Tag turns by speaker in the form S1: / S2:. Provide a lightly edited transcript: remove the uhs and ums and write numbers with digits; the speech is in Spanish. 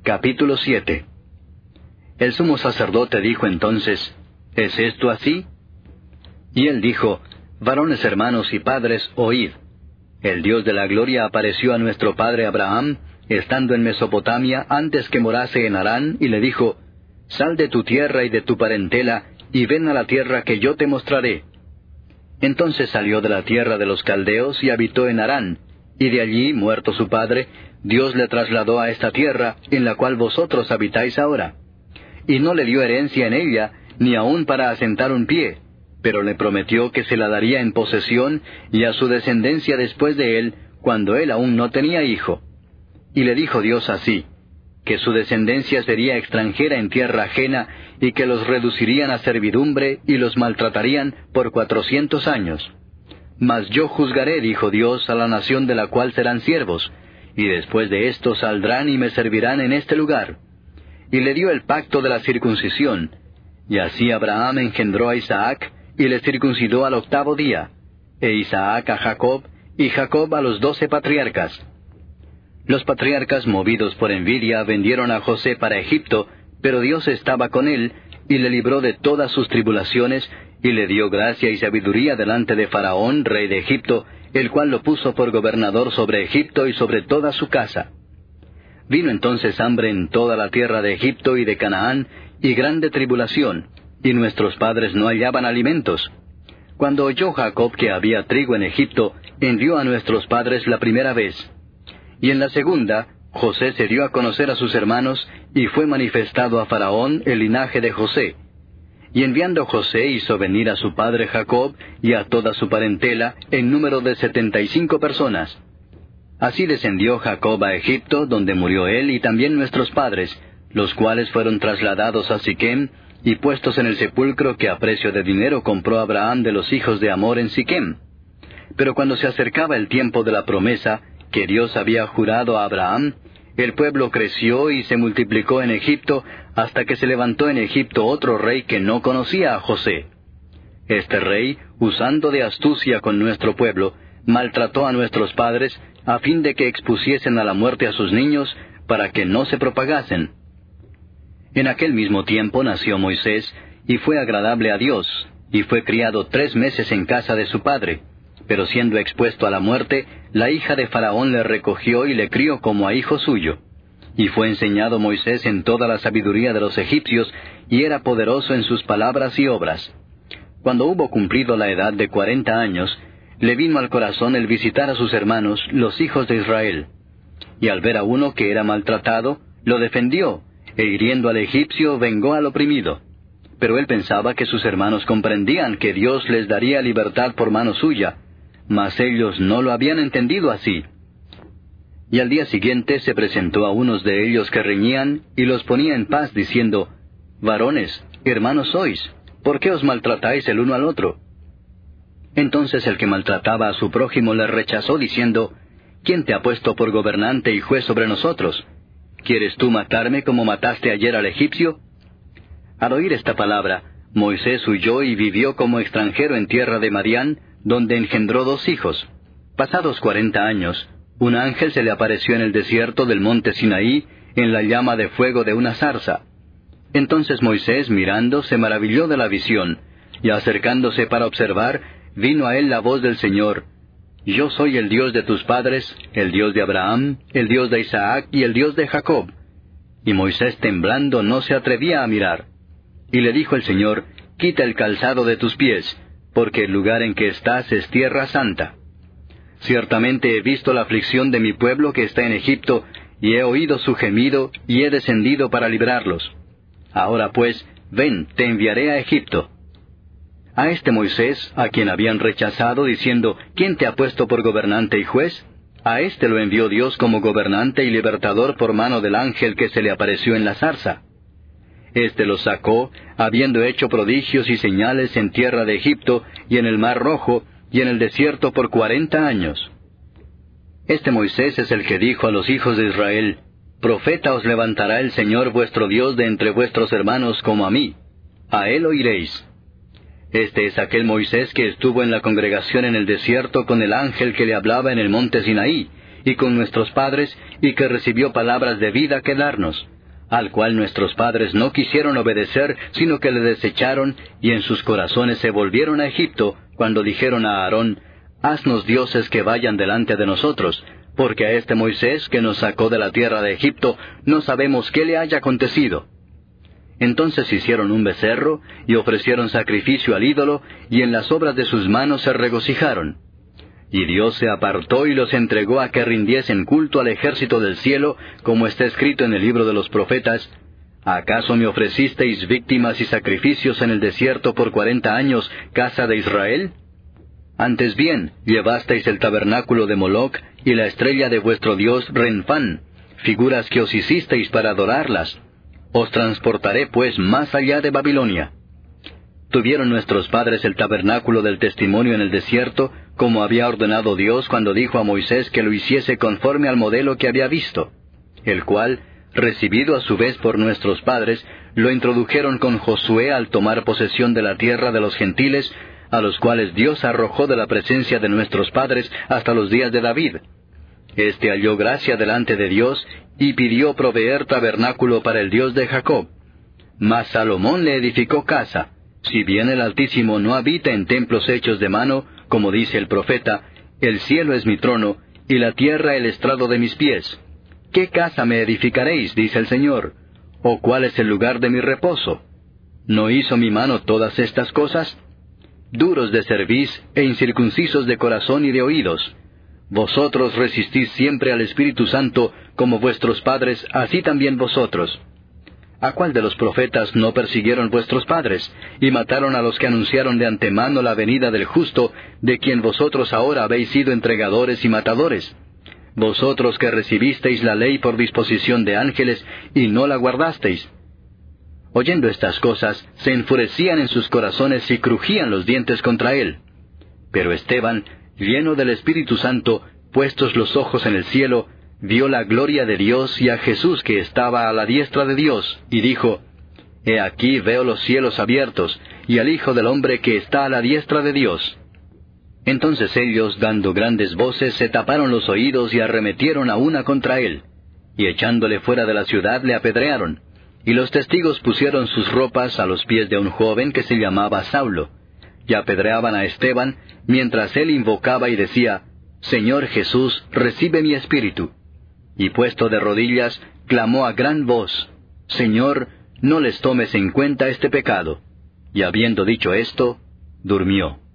S1: Capítulo 7. El sumo sacerdote dijo entonces: ¿Es esto así? Y él dijo: Varones hermanos y padres, oíd. El Dios de la gloria apareció a nuestro padre Abraham, estando en Mesopotamia, antes que morase en Harán, y le dijo: Sal de tu tierra y de tu parentela, y ven a la tierra que yo te mostraré. Entonces salió de la tierra de los caldeos y habitó en Harán, y de allí, muerto su padre, Dios le trasladó a esta tierra, en la cual vosotros habitáis ahora. Y no le dio herencia en ella, ni aun para asentar un pie, pero le prometió que se la daría en posesión, y a su descendencia después de él, cuando él aún no tenía hijo. Y le dijo Dios así: que su descendencia sería extranjera en tierra ajena, y que los reducirían a servidumbre, y los maltratarían por 400 años. Mas yo juzgaré, dijo Dios, a la nación de la cual serán siervos, y después de esto saldrán y me servirán en este lugar. Y le dio el pacto de la circuncisión. Y así Abraham engendró a Isaac, y le circuncidó al 8º día, e Isaac a Jacob, y Jacob a los 12 patriarcas. Los patriarcas, movidos por envidia, vendieron a José para Egipto, pero Dios estaba con él, y le libró de todas sus tribulaciones, y le dio gracia y sabiduría delante de Faraón, rey de Egipto, el cual lo puso por gobernador sobre Egipto y sobre toda su casa. Vino entonces hambre en toda la tierra de Egipto y de Canaán, y grande tribulación, y nuestros padres no hallaban alimentos. Cuando oyó Jacob que había trigo en Egipto, envió a nuestros padres la primera vez. Y en la segunda, José se dio a conocer a sus hermanos, y fue manifestado a Faraón el linaje de José. Y enviando José hizo venir a su padre Jacob y a toda su parentela, en número de 75 personas. Así descendió Jacob a Egipto, donde murió él y también nuestros padres, los cuales fueron trasladados a Siquem, y puestos en el sepulcro que a precio de dinero compró Abraham de los hijos de Amor en Siquem. Pero cuando se acercaba el tiempo de la promesa, que Dios había jurado a Abraham, el pueblo creció y se multiplicó en Egipto, hasta que se levantó en Egipto otro rey que no conocía a José. Este rey, usando de astucia con nuestro pueblo, maltrató a nuestros padres, a fin de que expusiesen a la muerte a sus niños, para que no se propagasen. En aquel mismo tiempo nació Moisés, y fue agradable a Dios, y fue criado 3 meses en casa de su padre. Pero siendo expuesto a la muerte, la hija de Faraón le recogió y le crió como a hijo suyo. Y fue enseñado Moisés en toda la sabiduría de los egipcios, y era poderoso en sus palabras y obras. Cuando hubo cumplido la edad de 40 años, le vino al corazón el visitar a sus hermanos, los hijos de Israel. Y al ver a uno que era maltratado, lo defendió, e hiriendo al egipcio, vengó al oprimido. Pero él pensaba que sus hermanos comprendían que Dios les daría libertad por mano suya, mas ellos no lo habían entendido así. Y al día siguiente se presentó a unos de ellos que reñían, y los ponía en paz, diciendo: Varones, hermanos sois, ¿por qué os maltratáis el uno al otro? Entonces el que maltrataba a su prójimo le rechazó, diciendo: ¿Quién te ha puesto por gobernante y juez sobre nosotros? ¿Quieres tú matarme como mataste ayer al egipcio? Al oír esta palabra, Moisés huyó y vivió como extranjero en tierra de Madián, donde engendró 2 hijos. Pasados 40 años, un ángel se le apareció en el desierto del monte Sinaí, en la llama de fuego de una zarza. Entonces Moisés, mirando, se maravilló de la visión, y acercándose para observar, vino a él la voz del Señor: Yo soy el Dios de tus padres, el Dios de Abraham, el Dios de Isaac y el Dios de Jacob. Y Moisés, temblando, no se atrevía a mirar. Y le dijo el Señor: Quita el calzado de tus pies, porque el lugar en que estás es tierra santa. Ciertamente he visto la aflicción de mi pueblo que está en Egipto, y he oído su gemido, y he descendido para librarlos. Ahora pues, ven, te enviaré a Egipto. A este Moisés, a quien habían rechazado, diciendo: ¿Quién te ha puesto por gobernante y juez? A este lo envió Dios como gobernante y libertador por mano del ángel que se le apareció en la zarza. Este los sacó, habiendo hecho prodigios y señales en tierra de Egipto, y en el mar Rojo, y en el desierto por 40 años. Este Moisés es el que dijo a los hijos de Israel: Profeta os levantará el Señor vuestro Dios de entre vuestros hermanos como a mí. A él oiréis. Este es aquel Moisés que estuvo en la congregación en el desierto con el ángel que le hablaba en el monte Sinaí, y con nuestros padres, y que recibió palabras de vida que darnos, al cual nuestros padres no quisieron obedecer, sino que le desecharon, y en sus corazones se volvieron a Egipto, cuando dijeron a Aarón, Haznos dioses que vayan delante de nosotros, porque a este Moisés, que nos sacó de la tierra de Egipto, no sabemos qué le haya acontecido. Entonces hicieron un becerro, y ofrecieron sacrificio al ídolo, y en las obras de sus manos se regocijaron. Y Dios se apartó y los entregó a que rindiesen culto al ejército del cielo, como está escrito en el libro de los profetas, ¿Acaso me ofrecisteis víctimas y sacrificios en el desierto por 40 años, casa de Israel? Antes bien, llevasteis el tabernáculo de Moloc y la estrella de vuestro dios Renfán, figuras que os hicisteis para adorarlas. Os transportaré pues más allá de Babilonia. Tuvieron nuestros padres el tabernáculo del testimonio en el desierto, como había ordenado Dios cuando dijo a Moisés que lo hiciese conforme al modelo que había visto, el cual, recibido a su vez por nuestros padres, lo introdujeron con Josué al tomar posesión de la tierra de los gentiles, a los cuales Dios arrojó de la presencia de nuestros padres hasta los días de David. Este halló gracia delante de Dios, y pidió proveer tabernáculo para el Dios de Jacob. Mas Salomón le edificó casa, si bien el Altísimo no habita en templos hechos de mano, como dice el profeta, el cielo es mi trono, y la tierra el estrado de mis pies. ¿Qué casa me edificaréis, dice el Señor? ¿O cuál es el lugar de mi reposo? ¿No hizo mi mano todas estas cosas? Duros de cerviz e incircuncisos de corazón y de oídos. Vosotros resistís siempre al Espíritu Santo, como vuestros padres, así también vosotros. ¿A cuál de los profetas no persiguieron vuestros padres, y mataron a los que anunciaron de antemano la venida del justo, de quien vosotros ahora habéis sido entregadores y matadores? Vosotros que recibisteis la ley por disposición de ángeles, y no la guardasteis. Oyendo estas cosas, se enfurecían en sus corazones y crujían los dientes contra él. Pero Esteban, lleno del Espíritu Santo, puestos los ojos en el cielo, vio la gloria de Dios y a Jesús que estaba a la diestra de Dios, y dijo, He aquí veo los cielos abiertos, y al Hijo del Hombre que está a la diestra de Dios. Entonces ellos, dando grandes voces, se taparon los oídos y arremetieron a una contra él, y echándole fuera de la ciudad le apedrearon. Y los testigos pusieron sus ropas a los pies de un joven que se llamaba Saulo, y apedreaban a Esteban, mientras él invocaba y decía, Señor Jesús, recibe mi espíritu. Y puesto de rodillas, clamó a gran voz, Señor, no les tomes en cuenta este pecado. Y habiendo dicho esto, durmió.